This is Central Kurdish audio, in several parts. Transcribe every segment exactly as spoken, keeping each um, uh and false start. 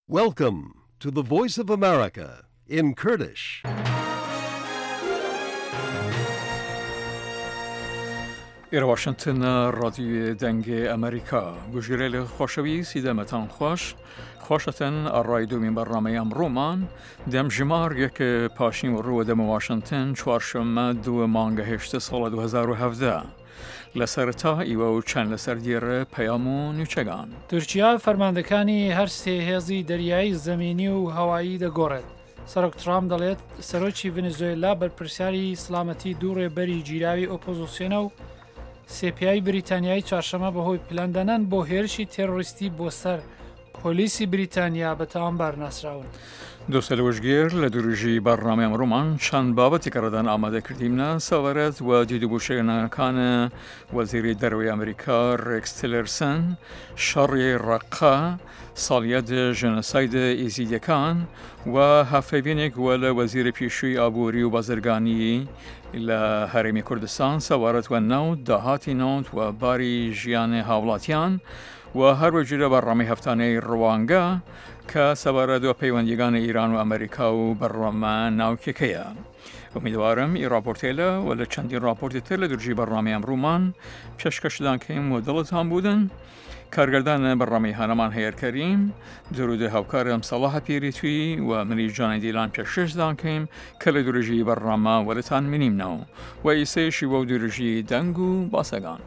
Welcome to the Voice of America in Kurdish. إلى واشنطن راديو دنگ أمريكا گوشیرل خوشوی سیدمتان خوش خوشتن الرادیو من برنامه امرومان دم جمار یک پاشین و رو دم واشنطن چوارشنبه دو مانگ هشت سال دو هزار و هفده لسرتا ایو چند لسر دیر پیامو نیچگان تورکیا فەرماندەکانی هەر سێ هێزی دەریایی زەمینی و هەوایی دەگۆڕێت. سەرۆک ترامپ دەڵێت سەرۆکی ڤێنزوێلا بەرپرسیاری سڵامەتی دوو ڕێبەری گیراوی ئۆپۆزیسیۆنە و سێپیای بریتانیایی چوارشەمە بەهۆی پلاندانان بۆ هێرشی تێڕۆریستی بۆ سەر پۆلیسی بریتانیا بە تاوانبار ناسراون. دوست لوژگیر لدروجی برنامه امرومان چند بابتی کردن آماده کردیم نه سوارت و دیدو بوشهنکان وزیر دروی امریکا ریکس تیلرسن شری رقا سالیت جنساید ایزیدکان و هفته ول وزیر پیشوی آبوری و بازرگانی لحرم کردستان سوارت و نو دهاتی نوت و باری جیان هاولاتیان و هر وجود برنامه هفتانه روانگا که سوارد و پیوندگان ایران و امریکا و برنامه ناوکیکیه. امیدوارم این راپورتیله ولی چندین راپورت تیله درجی برنامه امرومان پیشکش دان که مدلت هم بودن. کارگردان برنامه هنمان هیر کریم درود هاوکارم صلاح پیری توی و منی جان دیلان پیشکش دان که کل درجی برنامه ولتان منیم نو و ایسه شیوه درجی دنگو باسگان.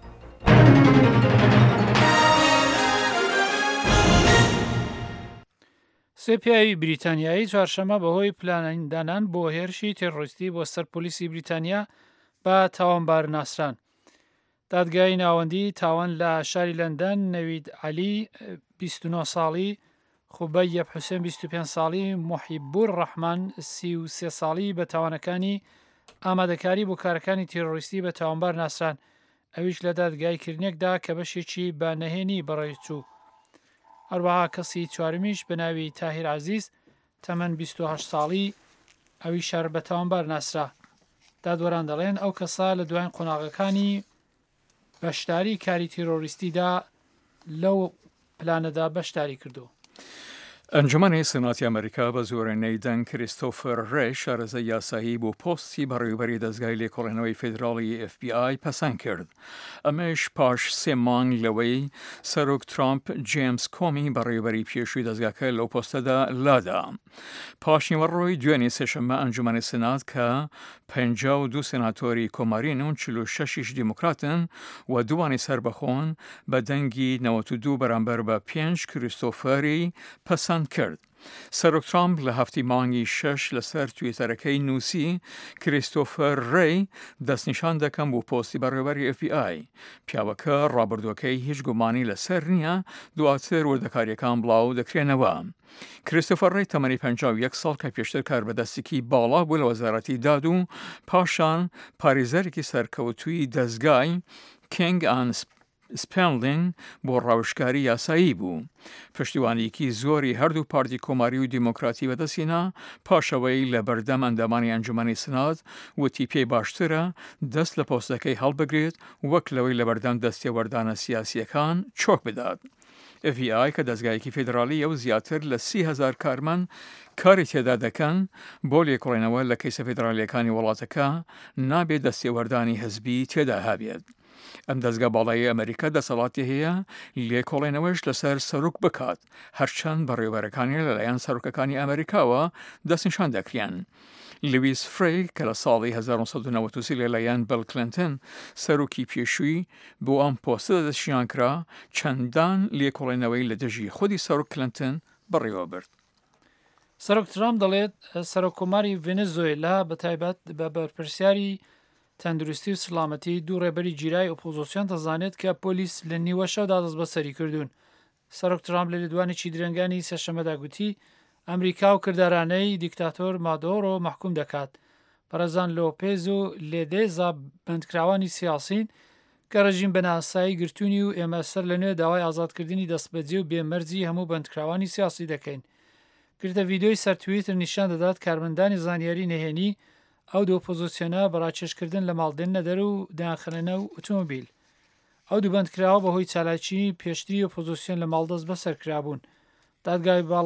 سێپیاوی بریتانیایی چوارشەمە بەهۆی پلاندانان بۆ هێرشی تێڕۆریستی بۆ سەر پۆلیسی بریتانیا بە تاوانبار ناسران. دادگای ناوەندی تاوان لە شاری لەندەن نەوید عەلی بیست و نۆ ساڵی، خوبەیەب حوسێن بیست و پێنج ساڵی، موحیبور ڕەحمان سی و سێ ساڵی بە تاوانەکانی ئامادەکاری بۆ کارەکانی تێڕۆریستی بە تاوانبار ناسران. ئەویش لە دادگایکردنێکدا کە بەشێکی بە نەهێنی بەڕێوەچوو. هەروەها کەسی چوارمیش بە ناوی تاهیر عەزیز تەمەن بیست و هەشت ساڵی ئەوی شار بە تاوانبار ناسرا. دادوەران دەڵێن ئەو کەسا لە دوایین قۆناغەکانی بەشداری کاری تیرۆریستیدا لەو پلانەدا بەشداری کردو. انجمن سناتی امریکا به زور نیدن کریستوفر ری شارزه یاسایی بو پستی برای بری دزگاه لیکولنوی فدرالی اف بی آی پسند کرد. امش پاش سه مانگ لوی سروک ترامپ جیمز کومی برای بری پیشوی دزگاه که لو پست دا لادا. پاش نیور روی دوانی سشنبه انجمن سنات که پنجاه و دو سناتوری کومارین و چلو ششش دموکراتن و دوانی سربخون به دنگی نوت و دو برانبر به پنج کریستوفری پسند کرد. سروک ترامپ لهفتی مانگی شش لسر تویترکی نوسی کریستوفر ری دست نشان دکم بو پستی برابری اف بی آی. پیاوکه رابردوکی هیچ گمانی لسر نیا دواتر وردکاریکان بلاو دکرینوا. کریستوفر ری تمانی پنجاه و یک سال که پیشتر کار به دستی بالا بول وزارتی دادو پاشان پاریزری که سرکوتوی دزگای کینگ آن سپندلینگ با روشکاری یاسایی بو. پشتیوانی که زوری هر دو پارتی کماری و دموکراتی و دستینا پاشوی لبردم اندامانی انجمنی سناد و تیپی باشتره دست لپوستکی حل بگرید وکلوی لبردم دستی وردان سیاسی کان چوک بداد. اف بی آی که دستگاهی که فدرالی و زیادتر لسی هزار کارمن کاری تعداد کن بولی کلینوال لکیس فدرالی کانی ولاتکا نابی دستی وردانی حزبی تعداد هابید. ام دزگاه بالای امریکا دستالاتی هیا لیکولینوش لسر سروک بکات هرچند برای برکانی للیان سروککانی امریکا و دست نشان دکریان. لویس فری که لسالی هزار و نهصد و نود و سه للیان بیل کلینتون سروکی پیشوی بو ام پوست دستشیان کرا چندان لیکولینوی لدجی خودی سروک کلینتون برای آورد. سەرۆک ترامپ دەڵێت سەرۆکۆماری ڤێنزوێلا بە تایبەت بە بەرپرسیاری تەندروستی و سڵامەتی دوو ڕێبەری گیرای ئۆپۆزیسیۆن دەزانێت کە پۆلیس لە نیوە شەودا دەست بەسەری کردوون. سەرۆک ترامپ لە لێدوانێکی درەنگانی سێشەممەدا گوتی ئەمریکا و کردارانەی دیکتاتۆر مادۆڕۆ مەحکوم دەکات. بەرەزان لۆپێز و لێدێزا بەندکراوانی سیاسین کە ڕژیم بەناسایی گرتوونی و ئێمە سەر لەنوێ داوای ئازادکردنی دەستبەجێ و بێمەرجی هەموو بەندکراوانی سیاسی دەکەین. کردە ڤیدۆی سەر تویتر نیشان دەدات کارمەندانی زانیاری نهێنی ئەو دو ئۆپۆزیسیۆنە بەڕاکێشکردن لە ماڵدێنە دەر و داخەنە و ئۆتۆمۆبیل. ئەو دوو بەندکراوە بەهۆی چالاکی پێشتری ئۆپۆزیسیۆن لە ماڵدەست بەسەر کرابوون. دادگای